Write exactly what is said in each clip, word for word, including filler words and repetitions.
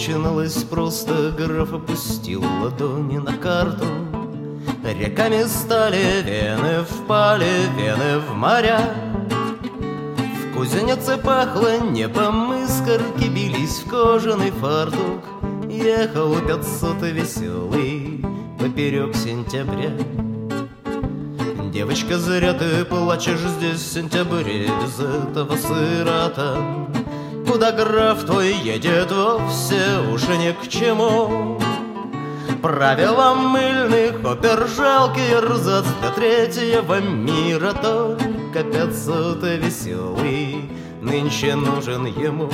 начиналось просто. Граф опустил ладони на карту. Реками стали вены, впали вены в моря. В кузнеце пахло небом, искорки бились в кожаный фартук. Ехал пятьсот веселый поперек сентября. Девочка, зря ты плачешь здесь в сентябре без этого сырота. Куда граф твой едет, вовсе уже ни к чему. Правила мыльных опер жалкий эрзац для третьего мира. Только пятьсот веселый нынче нужен ему.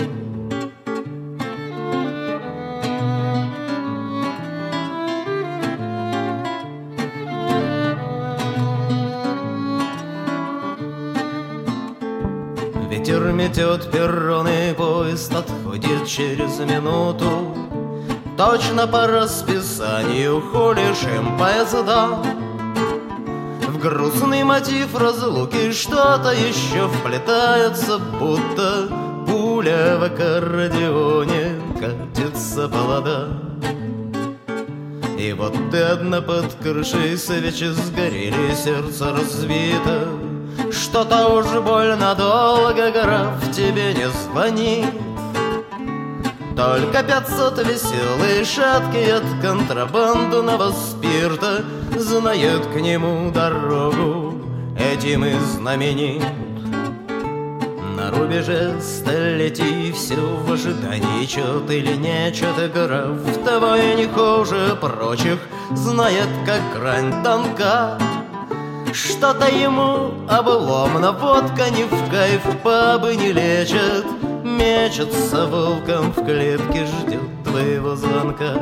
Ветер метет перроны, поезд отходит через минуту. Точно по расписанию холишем поезда. В грустный мотив разлуки что-то еще вплетается, будто пуля в аккордеоне катится по ладам. И вот ты одна под крышей, свечи сгорели, сердце разбито. Что-то уж больно долго граф тебе не звонит. Только пятьсот веселый, шаткий от контрабандного спирта, знает к нему дорогу, этим и знаменит. На рубеже столетий все в ожидании, чё ты или не чё ты, граф твой не хуже прочих, знает, как грань тонка. Что-то ему обломно, водка не в кайф, бабы не лечат. Мечется волком в клетке, ждет твоего звонка.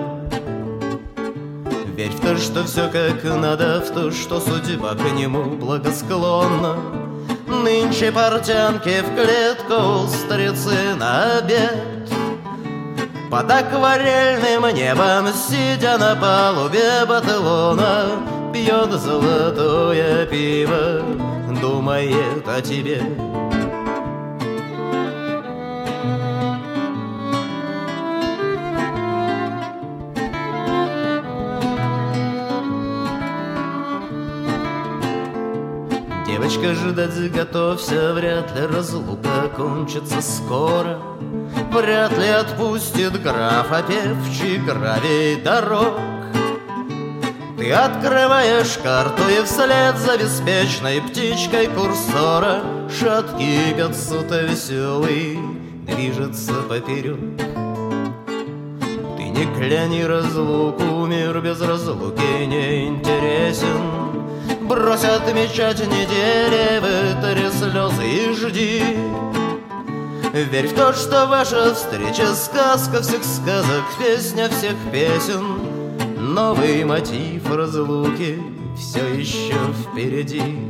Верь в то, что все как надо, в то, что судьба к нему благосклонна. Нынче портянки в клетку, устрицы на обед. Под акварельным небом, сидя на палубе Батылона, пьет золотое пиво, думает о тебе. Девочка, ждать готовься, вряд ли разлука кончится скоро. Вряд ли отпустит графа певчий гравий дорог. Ты открываешь карту, и вслед за беспечной птичкой курсора шаткий пятьсот веселый движется поперек. Ты не кляни разлуку, мир без разлуки не интересен. Брось отмечать недели, вытри слезы и жди. Верь в то, что ваша встреча — сказка всех сказок, песня всех песен. Новый мотив разлуки все еще впереди.